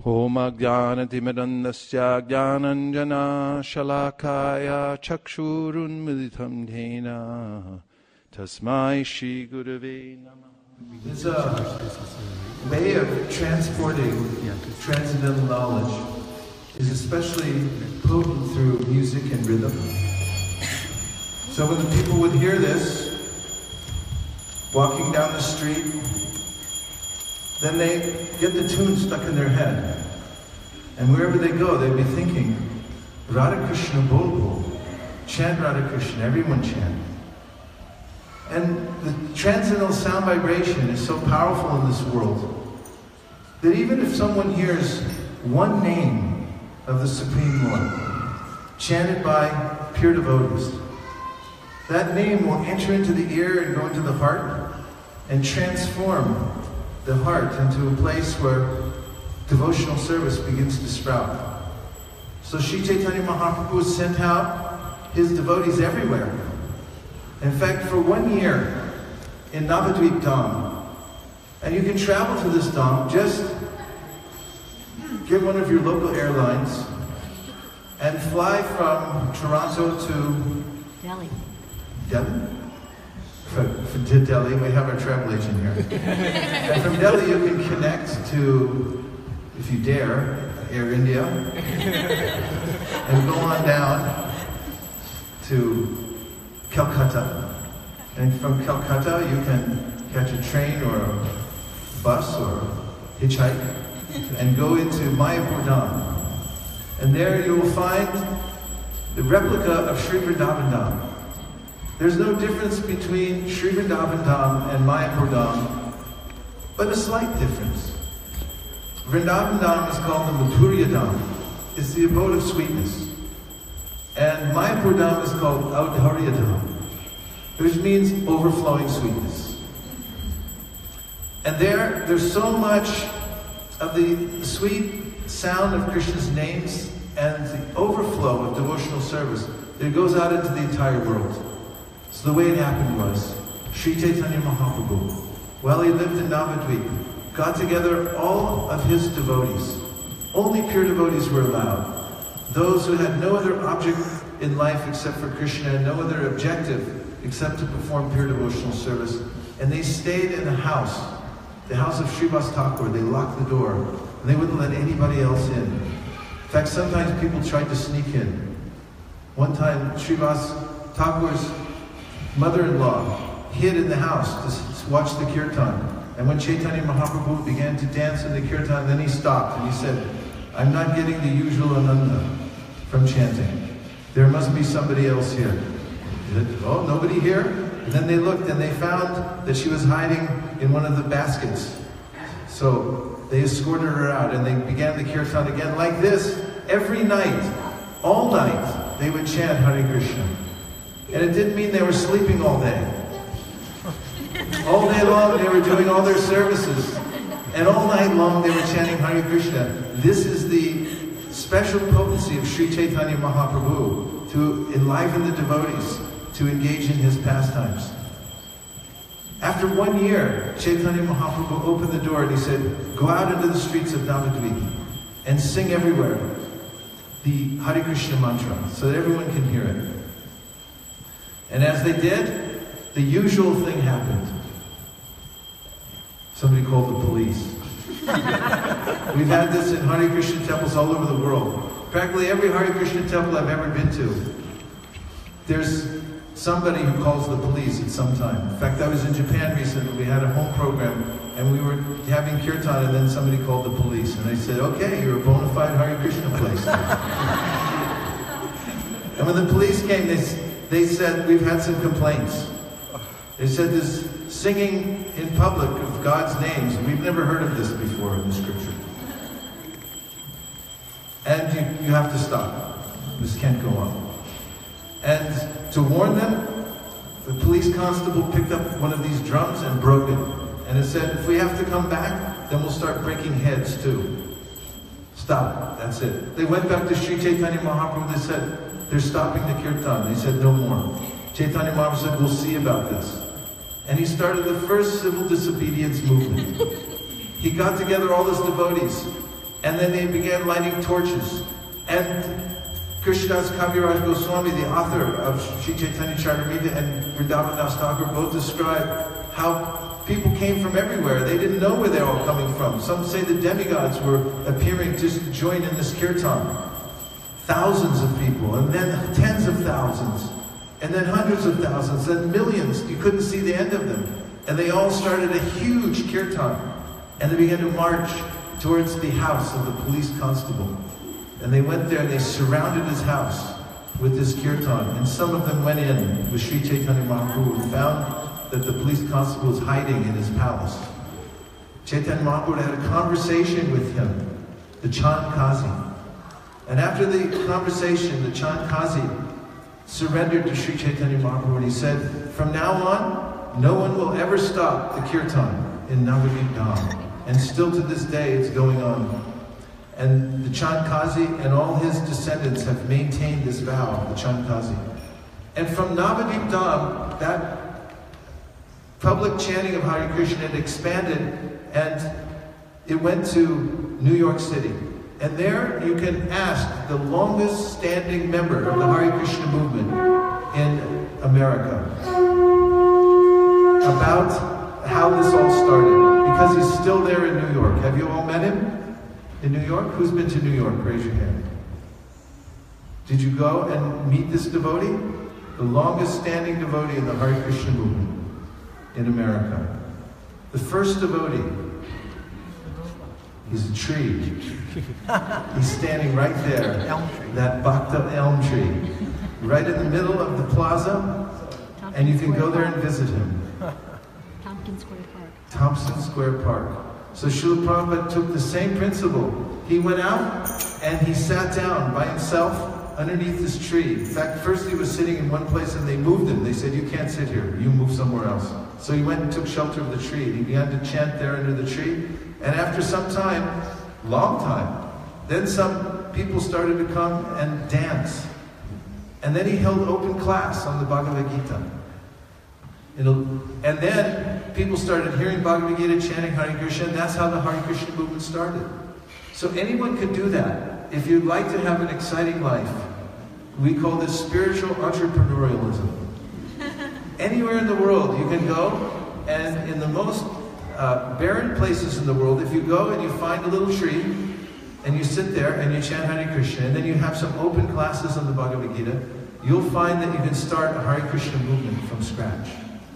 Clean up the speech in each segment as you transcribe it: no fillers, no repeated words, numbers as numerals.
Om Ajnanatimidandasya Jnananjana Shalakaya Chakshurunmilitam Dhena Tasmai Shri Gurave Namah. It's a way of transporting transcendental knowledge is especially potent through music and rhythm. So when the people would hear this, walking down the street, then they get the tune stuck in their head. And wherever they go, they'd be thinking, Radha Krishna Bol Bol, chant Radha Krishna, everyone chant. And the transcendental sound vibration is so powerful in this world that even if someone hears one name of the Supreme Lord, chanted by pure devotees, that name will enter into the ear and go into the heart and transform the heart into a place where devotional service begins to sprout. So Sri Chaitanya Mahaprabhu sent out his devotees everywhere. In fact, for 1 year in Navadvip Dham, and you can travel to this Dham, just get one of your local airlines and fly from Toronto to Delhi. Delhi? To Delhi, we have our travel agent here. And from Delhi you can connect to, if you dare, Air India, and go on down to Calcutta. And from Calcutta you can catch a train or a bus or hitchhike and go into Mayapur Dham. And there you will find the replica of Sri Vrindavan Dham. There's no difference between Sri Vrindavan Dham and Mayapur Dham, but a slight difference. Vrindavan Dham is called the Madhurya Dham. It's the abode of sweetness. And Mayapur Dham is called Audharya Dham, which means overflowing sweetness. And there's so much of the sweet sound of Krishna's names and the overflow of devotional service that goes out into the entire world. So the way it happened was, Sri Chaitanya Mahaprabhu, while he lived in Navadvip, got together all of his devotees. Only pure devotees were allowed. Those who had no other object in life except for Krishna and no other objective except to perform pure devotional service. And they stayed in a house, the house of Srivas Thakur. They locked the door, and they wouldn't let anybody else in. In fact, sometimes people tried to sneak in. One time, Srivas Thakur's mother-in-law hid in the house to watch the kirtan. And when Chaitanya Mahaprabhu began to dance in the kirtan, then he stopped and he said, I'm not getting the usual ananda from chanting. There must be somebody else here. Said, oh, nobody here? And then they looked and they found that she was hiding in one of the baskets. So they escorted her out and they began the kirtan again like this. Every night, all night, they would chant Hare Krishna. And it didn't mean they were sleeping all day. All day long they were doing all their services. And all night long they were chanting Hare Krishna. This is the special potency of Sri Chaitanya Mahaprabhu to enliven the devotees to engage in his pastimes. After 1 year, Chaitanya Mahaprabhu opened the door and he said, go out into the streets of Navadvip and sing everywhere the Hare Krishna mantra so that everyone can hear it. And as they did, the usual thing happened. Somebody called the police. We've had this in Hare Krishna temples all over the world. Practically every Hare Krishna temple I've ever been to, there's somebody who calls the police at some time. In fact, I was in Japan recently. We had a home program, and we were having kirtan, and then somebody called the police. And they said, okay, you're a bona fide Hare Krishna place. And when the police came, they said, we've had some complaints. They said there's singing in public of God's names. We've never heard of this before in the scripture. And you have to stop. This can't go on. And to warn them, the police constable picked up one of these drums and broke it. And it said, if we have to come back, then we'll start breaking heads too. Stop. That's it. They went back to Sri Chaitanya Mahaprabhu. They said, they're stopping the kirtan. They said, no more. Chaitanya Mahaprabhu said, we'll see about this. And he started the first civil disobedience movement. He got together all his devotees And then they began lighting torches. And Krishnadas Kaviraj Goswami, the author of Sri Chaitanya Charitamrita, and Vrindavan Das Thakur both describe how people came from everywhere. They didn't know where they were all coming from. Some say the demigods were appearing just to join in this kirtan. Thousands of people, and then tens of thousands, and then hundreds of thousands, and millions. You couldn't see the end of them. And they all started a huge kirtan. And they began to march towards the house of the police constable. And they went there and they surrounded his house with this kirtan. And some of them went in with Sri Chaitanya Mahaprabhu and found that the police constable was hiding in his palace. Chaitanya Mahaprabhu had a conversation with him, the Chand Kazi. And after the conversation, the Chand Kazi surrendered to Sri Chaitanya Mahaprabhu and he said, from now on, no one will ever stop the kirtan in Navadvip Dham. And still to this day, it's going on. And the Chand Kazi and all his descendants have maintained this vow, the Chand Kazi. And from Navadvip Dham, that public chanting of Hare Krishna had expanded, and it went to New York City. And there you can ask the longest standing member of the Hare Krishna movement in America about how this all started, because he's still there in New York. Have you all met him in New York? Who's been to New York? Raise your hand. Did you go and meet this devotee? The longest standing devotee in the Hare Krishna movement in America. The first devotee. He's a tree. He's standing right there. That Bhakta elm tree. Right in the middle of the plaza. And you can go there and visit him. Thompson Square Park. So Srila Prabhupada took the same principle. He went out and he sat down by himself underneath this tree. In fact, first he was sitting in one place and they moved him. They said, you can't sit here, you move somewhere else. So he went and took shelter of the tree. He began to chant there under the tree. And after some time, long time, then some people started to come and dance. And then he held open class on the Bhagavad Gita. And then people started hearing Bhagavad Gita, chanting Hare Krishna, and that's how the Hare Krishna movement started. So anyone could do that. If you'd like to have an exciting life, we call this spiritual entrepreneurialism. Anywhere in the world you can go, and in the most barren places in the world, if you go and you find a little tree, and you sit there and you chant Hare Krishna, and then you have some open classes on the Bhagavad Gita, you'll find that you can start a Hare Krishna movement from scratch.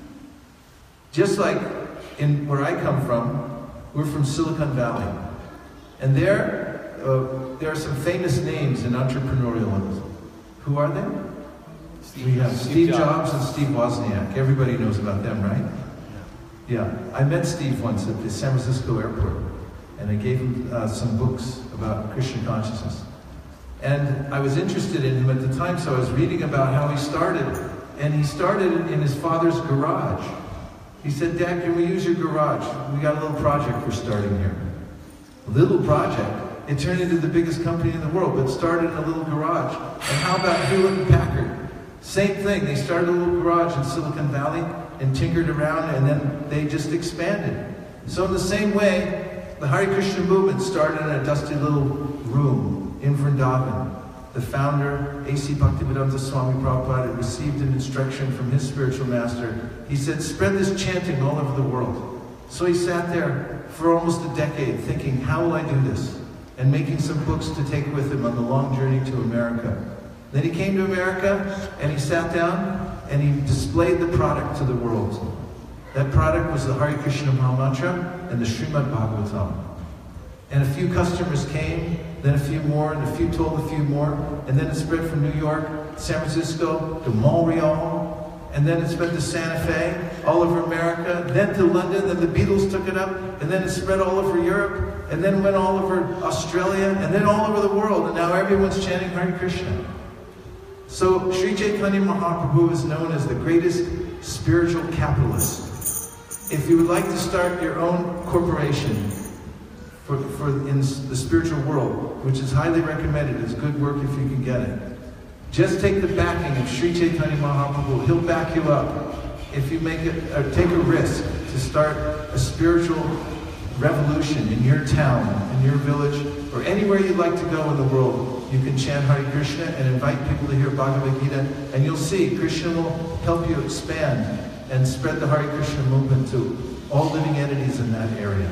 Just like in where I come from, we're from Silicon Valley. And there are some famous names in entrepreneurialism. Who are they? We have Steve Jobs and Steve Wozniak. Everybody knows about them, right? Yeah. I met Steve once at the San Francisco airport, and I gave him some books about Krishna consciousness. And I was interested in him at the time, so I was reading about how he started. And he started in his father's garage. He said, Dad, can we use your garage? We got a little project we're starting here. A little project? It turned into the biggest company in the world, but started in a little garage. And how about Hewlett & Packard? Same thing. They started a little garage in Silicon Valley and tinkered around, and then they just expanded. So in the same way, the Hare Krishna movement started in a dusty little room in Vrindavan. The founder, A.C. Bhaktivedanta Swami Prabhupada, received an instruction from his spiritual master. He said, spread this chanting all over the world. So he sat there for almost a decade thinking, how will I do this? And making some books to take with him on the long journey to America. Then he came to America and he sat down and he displayed the product to the world. That product was the Hare Krishna Mahamantra and the Srimad Bhagavatam. And a few customers came, then a few more, and a few told a few more, and then it spread from New York, San Francisco, to Montreal, and then it spread to Santa Fe, all over America, then to London, then the Beatles took it up, and then it spread all over Europe, and then went all over Australia, and then all over the world, and now everyone's chanting Hare Krishna. So Sri Chaitanya Mahaprabhu is known as the greatest spiritual capitalist. If you would like to start your own corporation, in the spiritual world, which is highly recommended, it's good work if you can get it. Just take the backing of Sri Chaitanya Mahaprabhu. He'll back you up. If you make it, or take a risk to start a spiritual revolution in your town, in in your village, or anywhere you'd like to go in the world, you can chant Hare Krishna and invite people to hear Bhagavad Gita, and you'll see Krishna will help you expand and spread the Hare Krishna movement to all living entities in that area.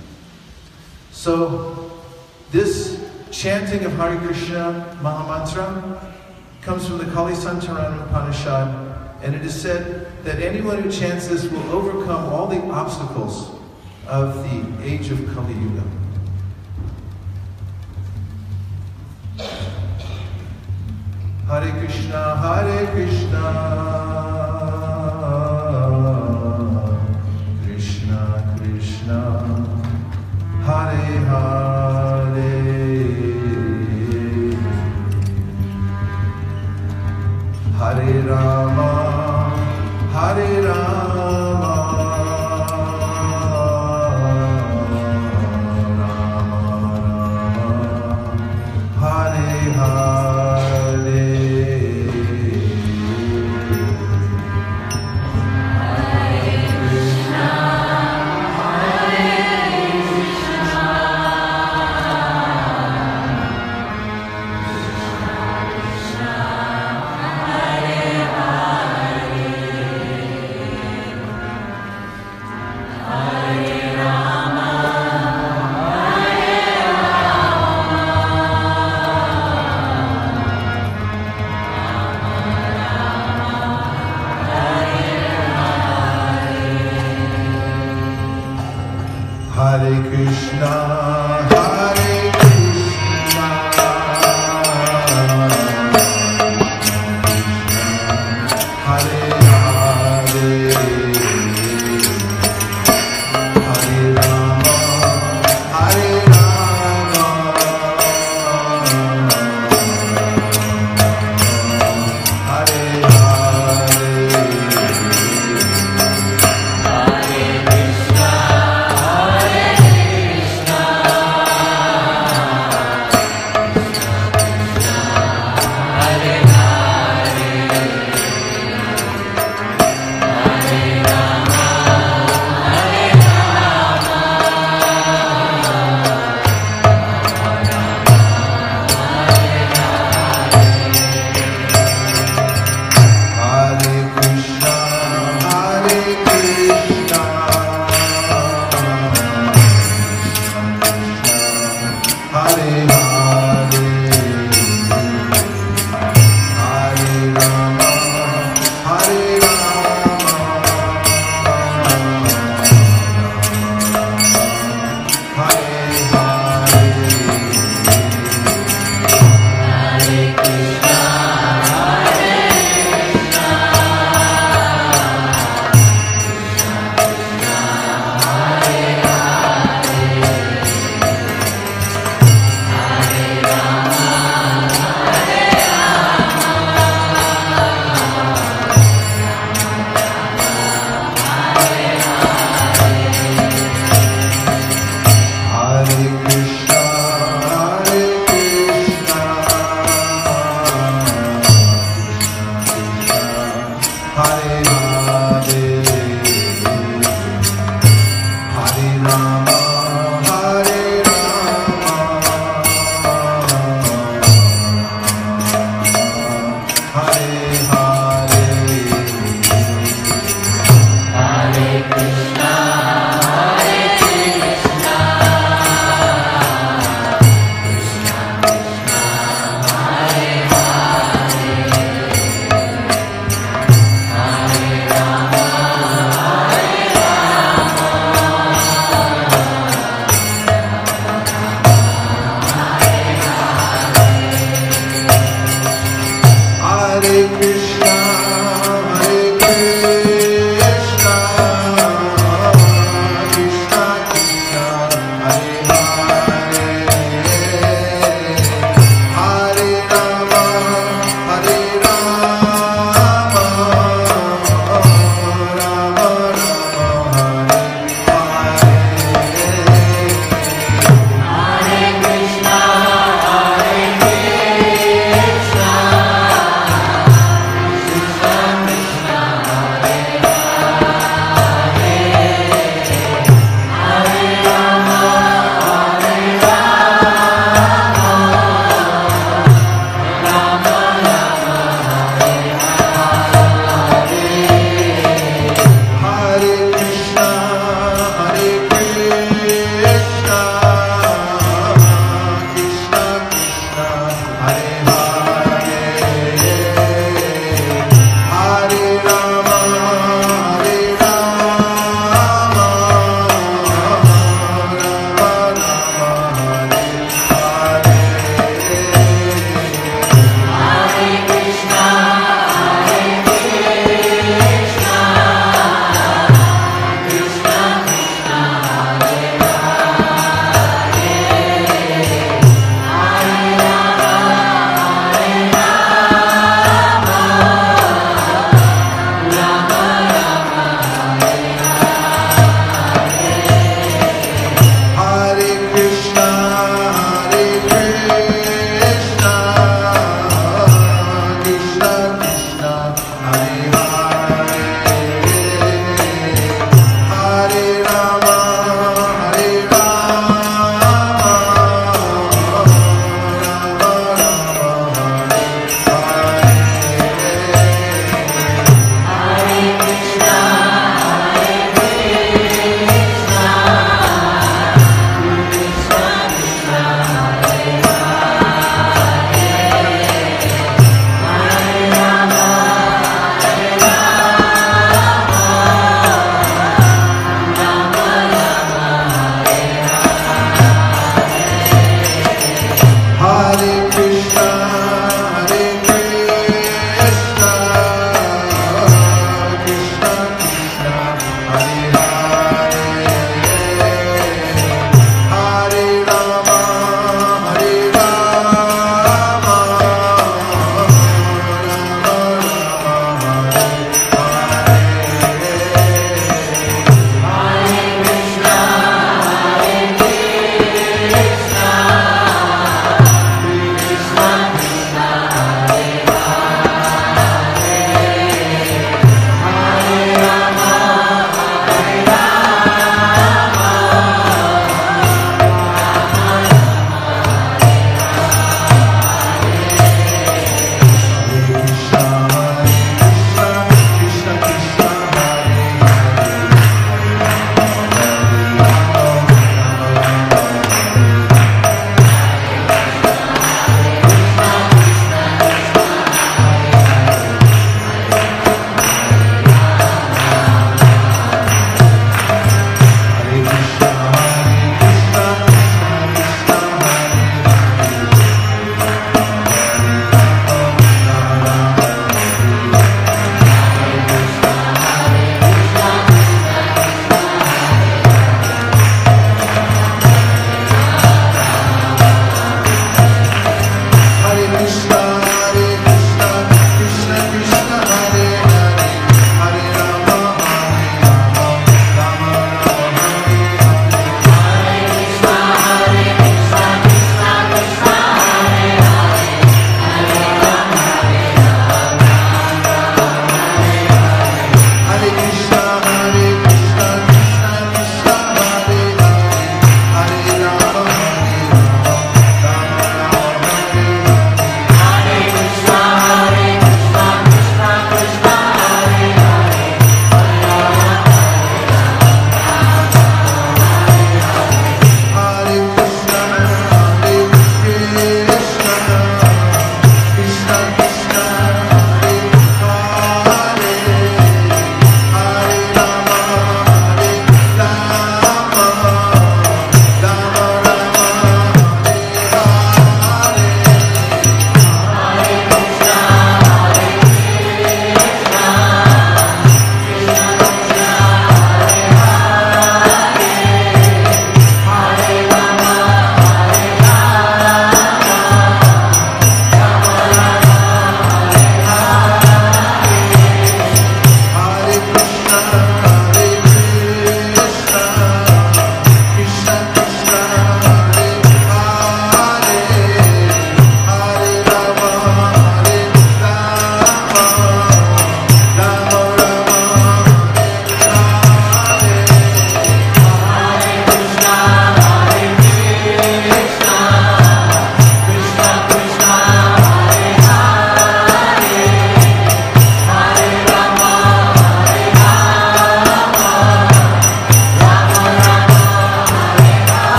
So, this chanting of Hare Krishna Mahamantra comes from the Kalisantarana Upanishad, and it is said that anyone who chants this will overcome all the obstacles of the age of Kali Yuga. Hare Krishna, Krishna Krishna, Hare Hare, Hare Rama, Hare Rama, Hare Hare. Hare Krishna, Hare Krishna, Hare Hare, Hare Rama, Hare Rama, Hare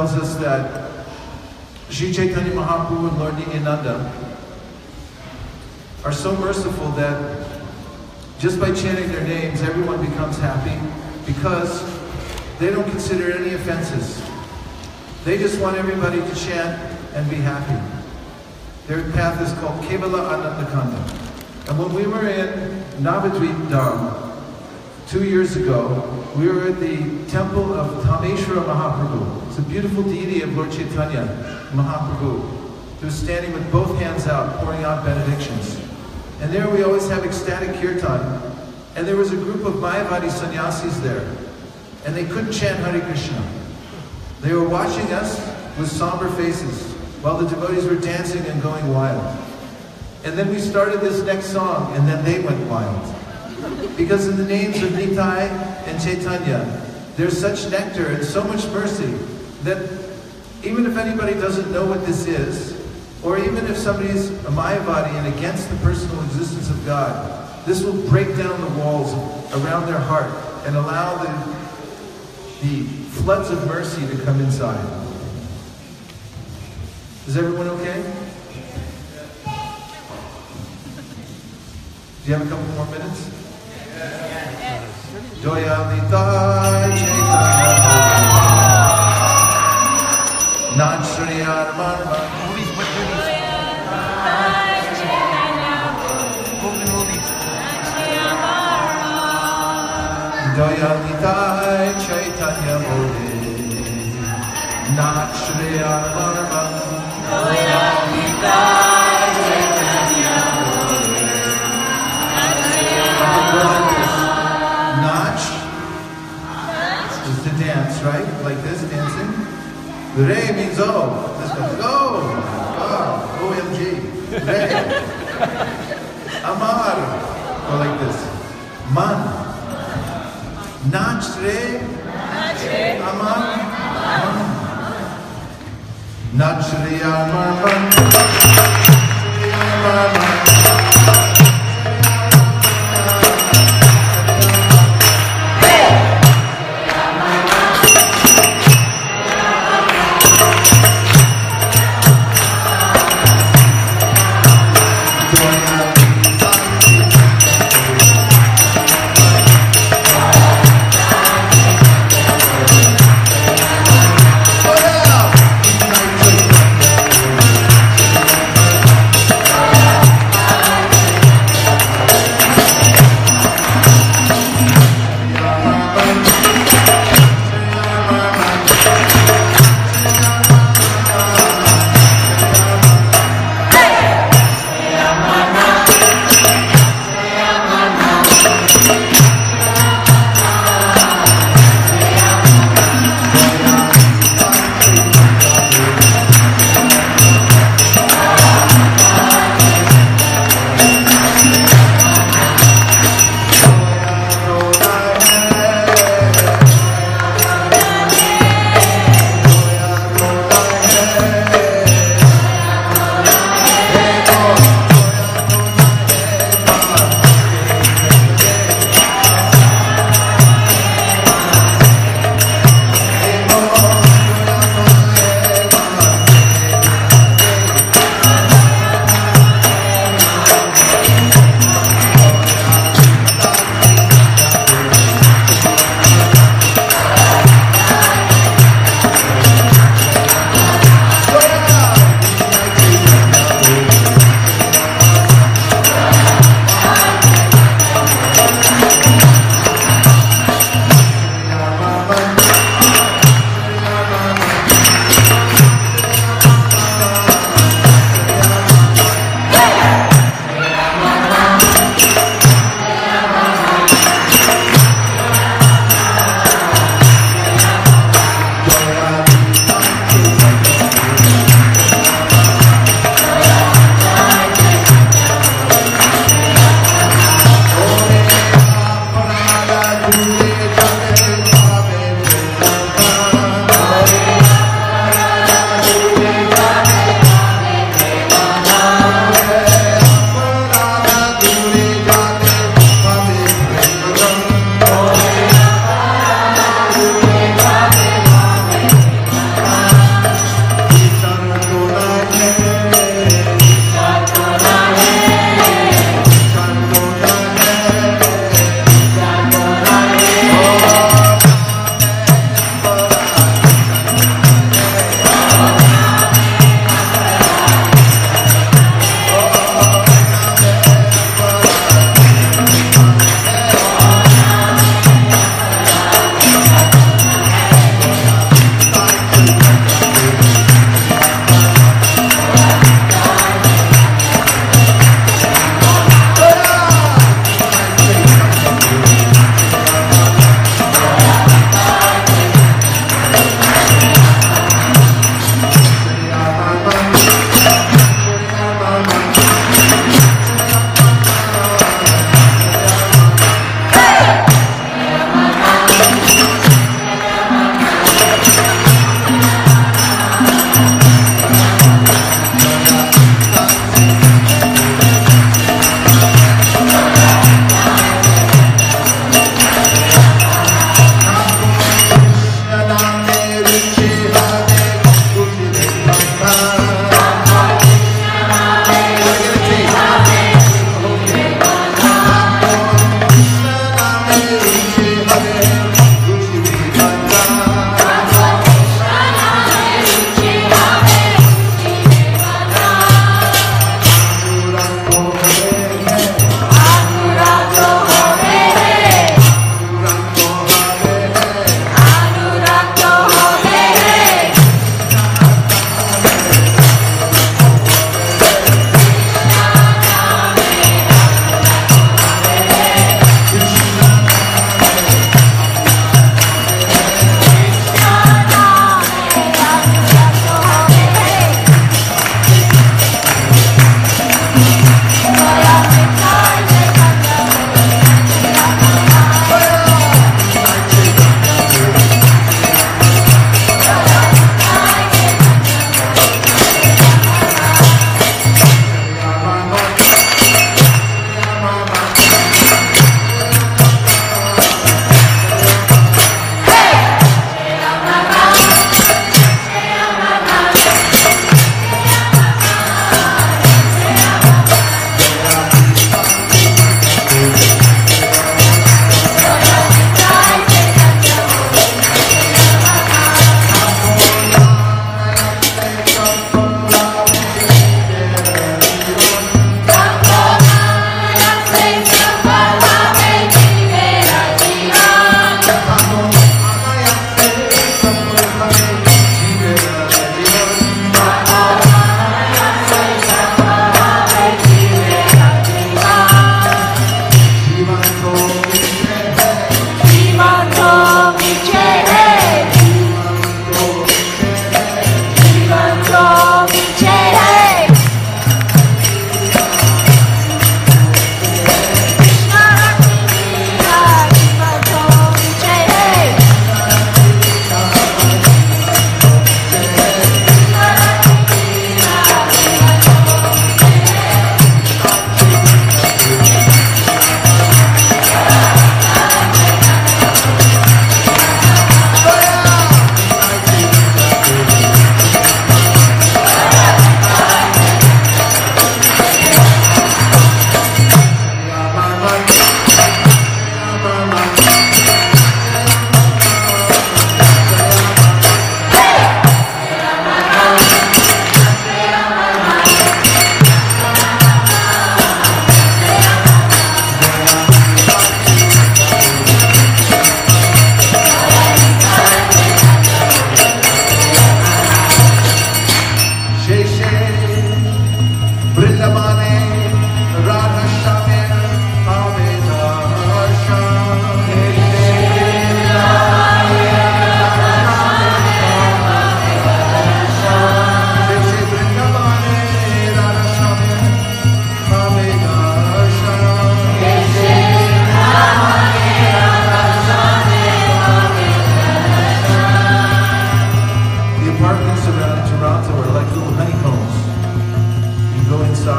tells us that Sri Chaitanya Mahaprabhu and Lord Nityananda are so merciful that just by chanting their names, everyone becomes happy because they don't consider any offenses. They just want everybody to chant and be happy. Their path is called Kevala Anandakanda. And when we were in Navadvip Dham 2 years ago, we were at the temple of Dhameshwara Mahaprabhu. It's a beautiful deity of Lord Chaitanya Mahaprabhu, who's standing with both hands out, pouring out benedictions. And there we always have ecstatic kirtan. And there was a group of Mayavadi sannyasis there. And they couldn't chant Hare Krishna. They were watching us with somber faces while the devotees were dancing and going wild. And then we started this next song, and then they went wild. Because in the names of Nitai and Chaitanya, there's such nectar and so much mercy that even if anybody doesn't know what this is, or even if somebody's a Mayavadi and against the personal existence of God, this will break down the walls around their heart and allow the floods of mercy to come inside. Is everyone okay? Do you have a couple more minutes? Doyalitai Chaitanya Nachriyar Marma. Movies, what movies? Doyalitai Chaitanya Bode Nachriyar Marma. Doyalitai Chaitanya Bode Nach is to dance, right? Like this, dancing. The Re means oh. This goes oh. Oh, OMG. Re. Amar. Go like this. Man. Nach Re. Amar. Man. Nach Re Amar Man. Amar Man.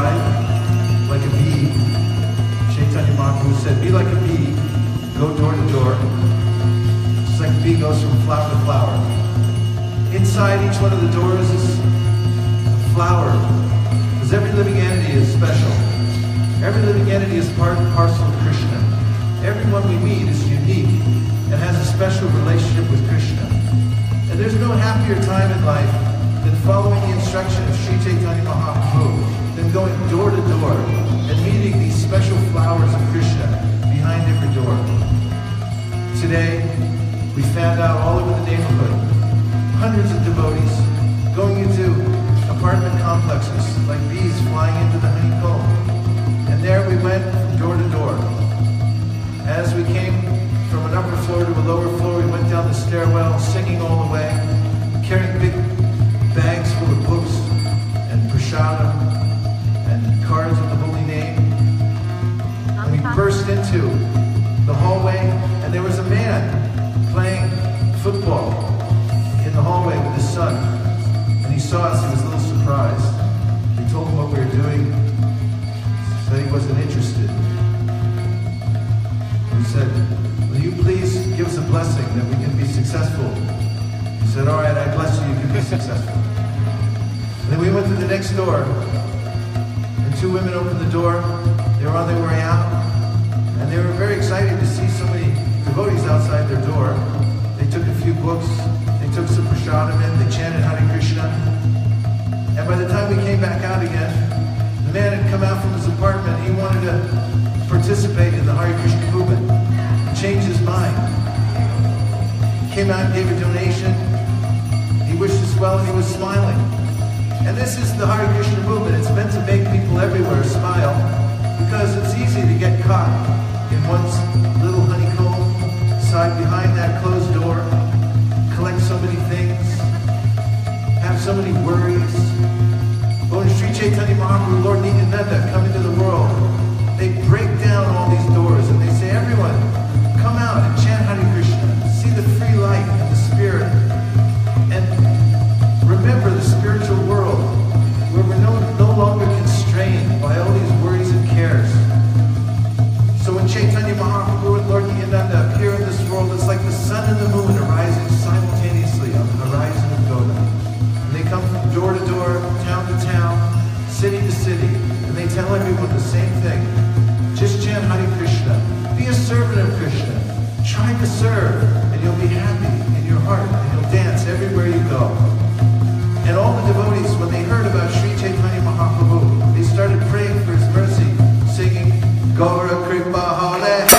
fly like a bee. Chaitanya Mahaprabhu said, be like a bee, go door to door. Just like a bee goes from flower to flower. Inside each one of the doors is a flower, because every living entity is special. Every living entity is part and parcel of Krishna. Everyone we meet is unique and has a special relationship with Krishna. And there's no happier time in life than following the instruction of Sri Chaitanya Mahaprabhu, than going door to door and meeting these special flowers of Krishna behind every door. Today, we found out all over the neighborhood, hundreds of devotees going into apartment complexes like bees flying into the honeycomb. And there we went from door to door. As we came from an upper floor to a lower floor, we went down the stairwell, singing all the way, carrying big bags full of books and prasadam and cards with the holy name. And we burst into the hallway, and there was a man playing football in the hallway with his son. And he saw us, he was a little surprised. We told him what we were doing. He said he wasn't interested. We said, will you please give us a blessing that we can be successful? He said, all right, I bless you, you can be successful. And then we went to the next door, and two women opened the door. They were on their way out, and they were very excited to see so many devotees outside their door. They took a few books, they took some prasadam in, they chanted Hare Krishna. And by the time we came back out again, the man had come out from his apartment. He wanted to participate in the Hare Krishna movement. He changed his mind. He came out and gave a donation. He wished us well, and he was smiling. And this is the Hare Krishna movement. It's meant to make people everywhere smile, because it's easy to get caught in one's little honeycomb, side behind that closed door, collect so many things, have so many worries. But when Sri Chaitanya Mahaprabhu, Lord Nityananda come into the world, they break down all these doors and they say, everyone, come out and chant Hare Krishna, see the free light and the spirit, and remember the spiritual world where we're no longer constrained by all these worries and cares. So when Chaitanya Mahaprabhu and Lord Nityananda appear in this world, it's like the sun and the moon arising simultaneously on the horizon of Goda. And they come from door to door, town to town, city to city, and they tell everyone the same thing. Just chant Hare Krishna. Be a servant of Krishna. Try to serve, and you'll be happy in your heart, and you'll dance everywhere you go. And all the devotees, when they heard about Sri Chaitanya Mahaprabhu, they started praying for his mercy, singing, Gaura Kripa Hare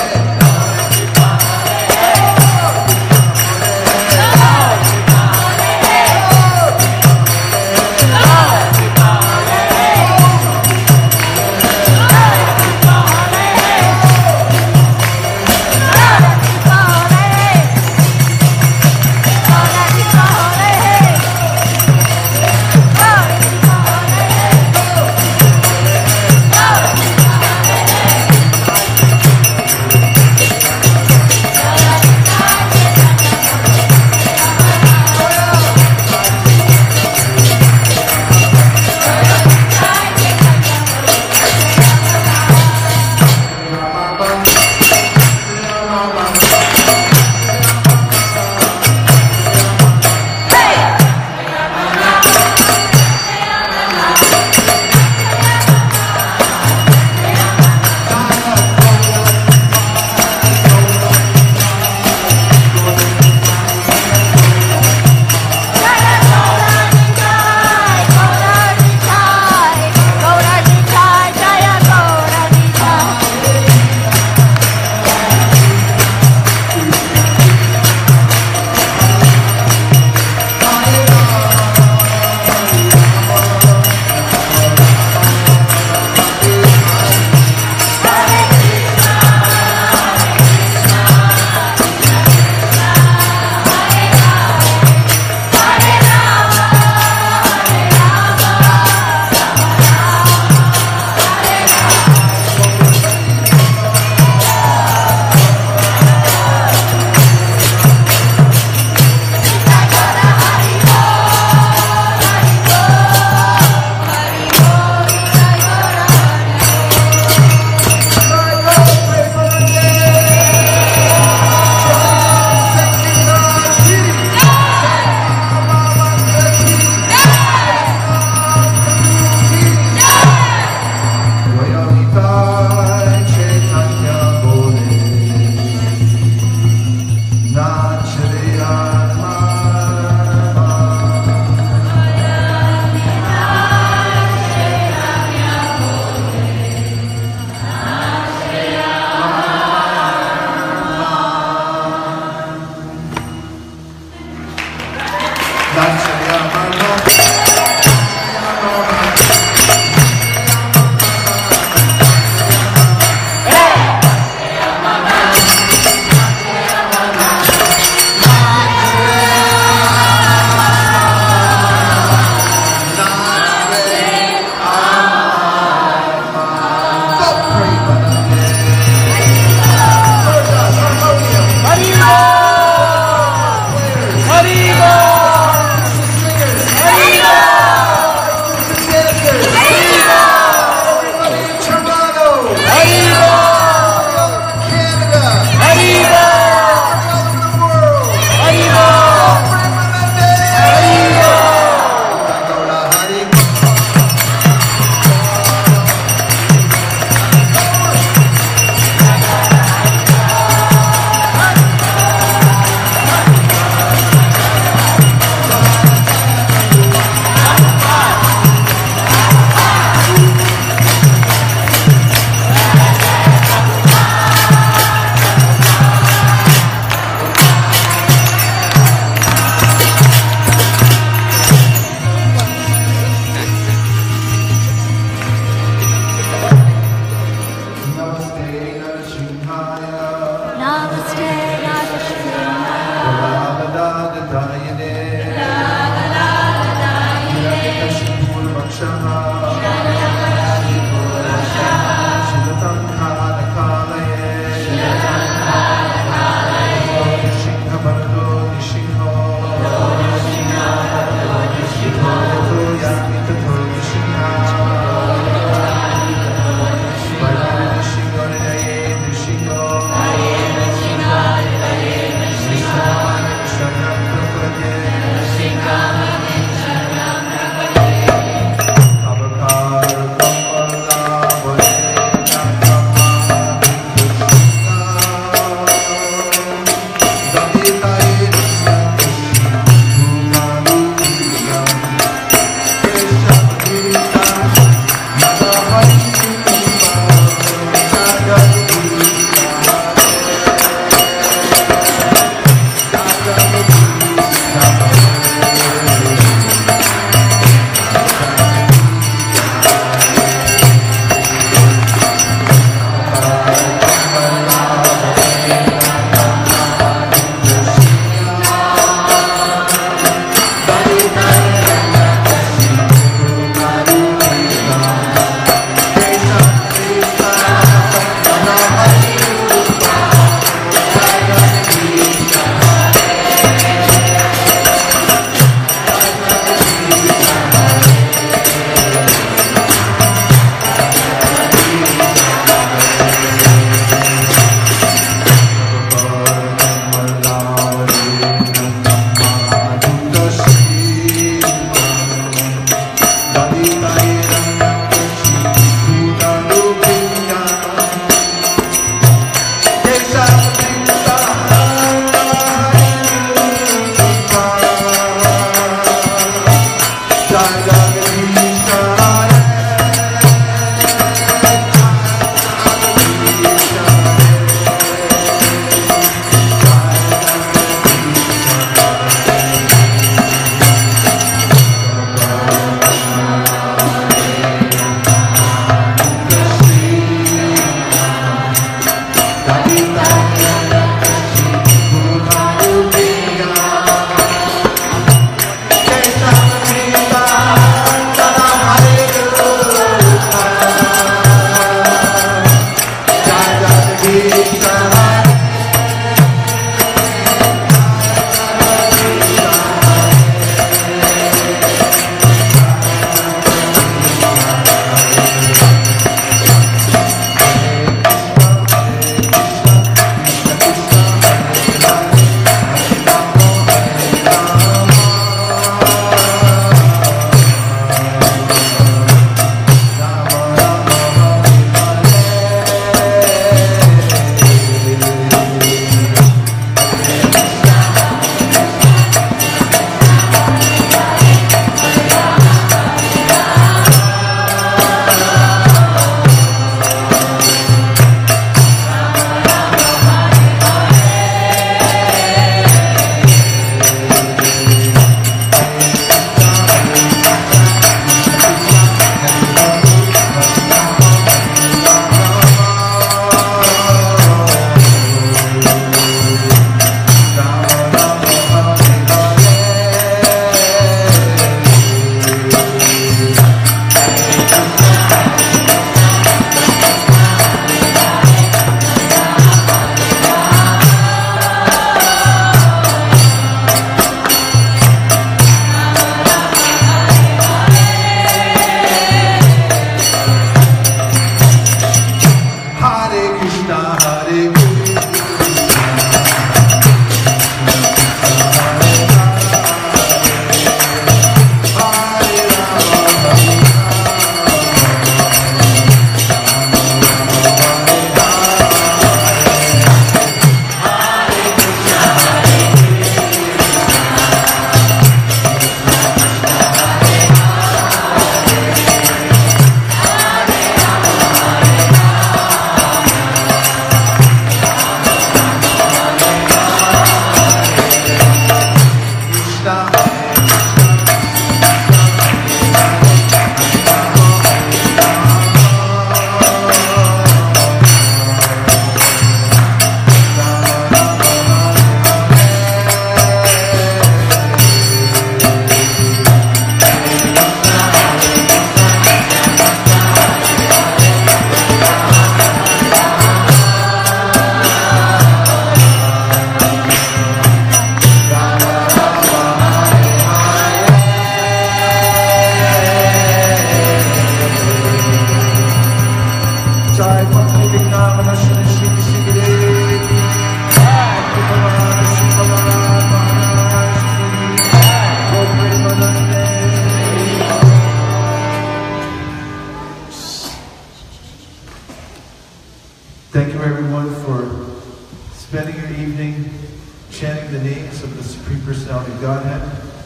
Thank you everyone for spending your evening chanting the names of the Supreme Personality of Godhead.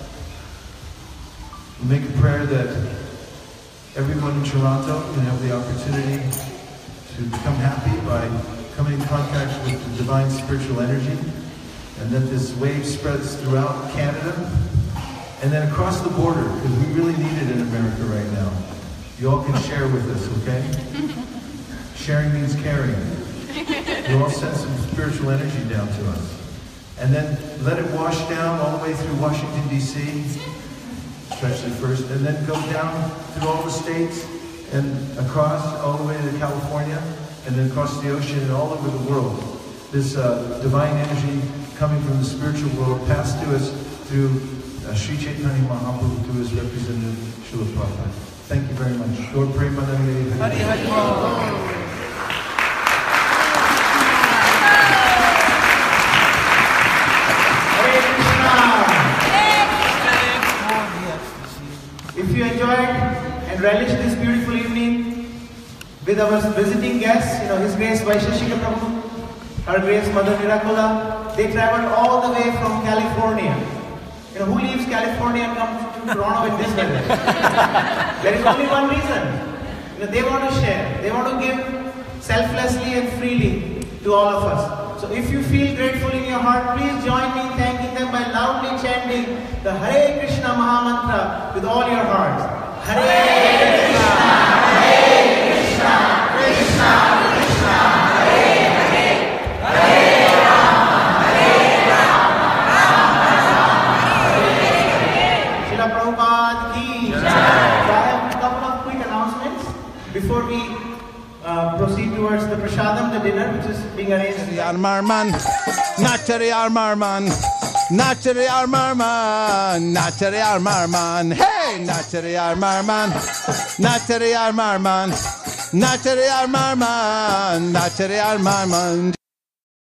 We'll make a prayer that everyone in Toronto can have the opportunity to become happy by coming in contact with the divine spiritual energy, and that this wave spreads throughout Canada and then across the border, because we really need it in America right now. You all can share with us, okay? Sharing means caring. You all send some spiritual energy down to us. And then let it wash down all the way through Washington, D.C., especially first, and then go down through all the states and across all the way to California, and then across the ocean and all over the world. This divine energy coming from the spiritual world passed to us through Sri Chaitanya Mahaprabhu, through his representative, Srila Prabhupada. Thank you very much. Lord Premanande. Hari Hari Bol. If you enjoyed and relished this beautiful evening with our visiting guests, His Grace Vaisheshika Prabhu, Her Grace Mother Miracola, they traveled all the way from California. Who leaves California and comes to Toronto in this weather? There is only one reason. They want to share. They want to give selflessly and freely to all of us. So if you feel grateful in your heart, please join me in thanking them by loudly chanting the Hare Krishna Mahamantra with all your hearts. Hare Krishna, Hare Krishna, Krishna Krishna, Hare Hare, Hare Rama, Hare Rama, Rama Rama, Hare Hare. Srila Prabhupada ki jai. So I have a couple of quick announcements before we proceed towards the prasadam, the dinner, which is being arranged. Marman, Nachari Marman, Nachari Marman, Nachari Marman, hey, Nachari Marman, Nachari Marman, Nachari Marman, Nachari Marman.